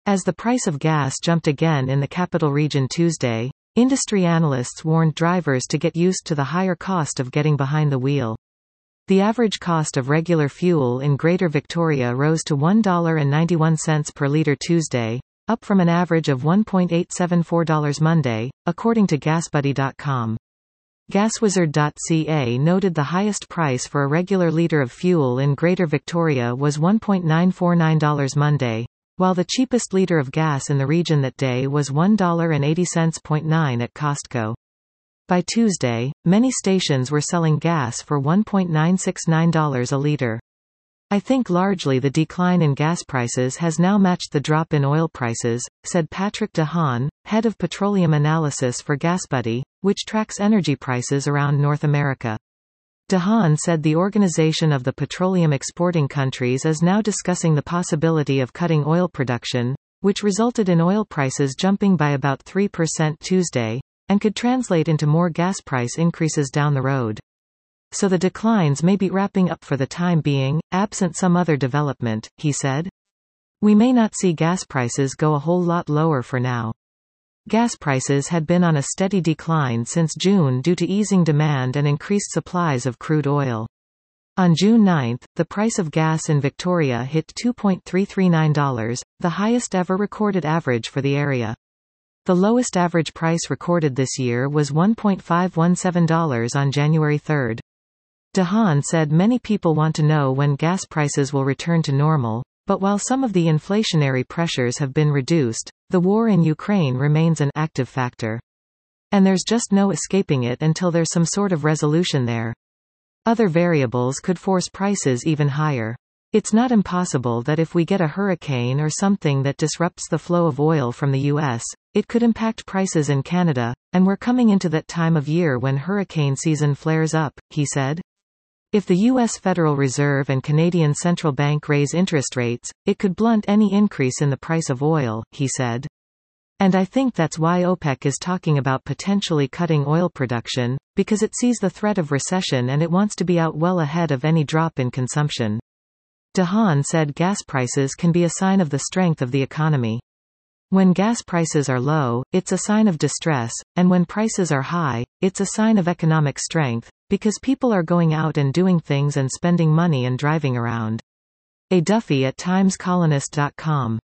As the price of gas jumped again in the capital region Tuesday, industry analysts warned drivers to get used to the higher cost of getting behind the wheel. The average cost of regular fuel in Greater Victoria rose to $1.91 per litre Tuesday, up from an average of $1.874 Monday, according to GasBuddy.com. GasWizard.ca noted the highest price for a regular litre of fuel in Greater Victoria was $1.949 Monday, while the cheapest litre of gas in the region that day was $1.80.9 at Costco. By Tuesday, many stations were selling gas for $1.969 a litre. I think largely the decline in gas prices has now matched the drop in oil prices, said Patrick De Haan, head of petroleum analysis for GasBuddy, which tracks energy prices around North America. De Haan said the Organization of the Petroleum Exporting Countries is now discussing the possibility of cutting oil production, which resulted in oil prices jumping by about 3% Tuesday, and could translate into more gas price increases down the road. So the declines may be wrapping up for the time being, absent some other development, he said. We may not see gas prices go a whole lot lower for now. Gas prices had been on a steady decline since June due to easing demand and increased supplies of crude oil. On June 9, the price of gas in Victoria hit $2.339, the highest ever recorded average for the area. The lowest average price recorded this year was $1.517 on January 3. De Haan said many people want to know when gas prices will return to normal, but while some of the inflationary pressures have been reduced, the war in Ukraine remains an active factor. And there's just no escaping it until there's some sort of resolution there. Other variables could force prices even higher. It's not impossible that if we get a hurricane or something that disrupts the flow of oil from the U.S., it could impact prices in Canada, and we're coming into that time of year when hurricane season flares up, he said. If the U.S. Federal Reserve and Canadian Central Bank raise interest rates, it could blunt any increase in the price of oil, he said. And I think that's why OPEC is talking about potentially cutting oil production, because it sees the threat of recession and it wants to be out well ahead of any drop in consumption. De Haan said gas prices can be a sign of the strength of the economy. When gas prices are low, it's a sign of distress, and when prices are high, it's a sign of economic strength, because people are going out and doing things and spending money and driving around. A Duffy at TimesColonist.com.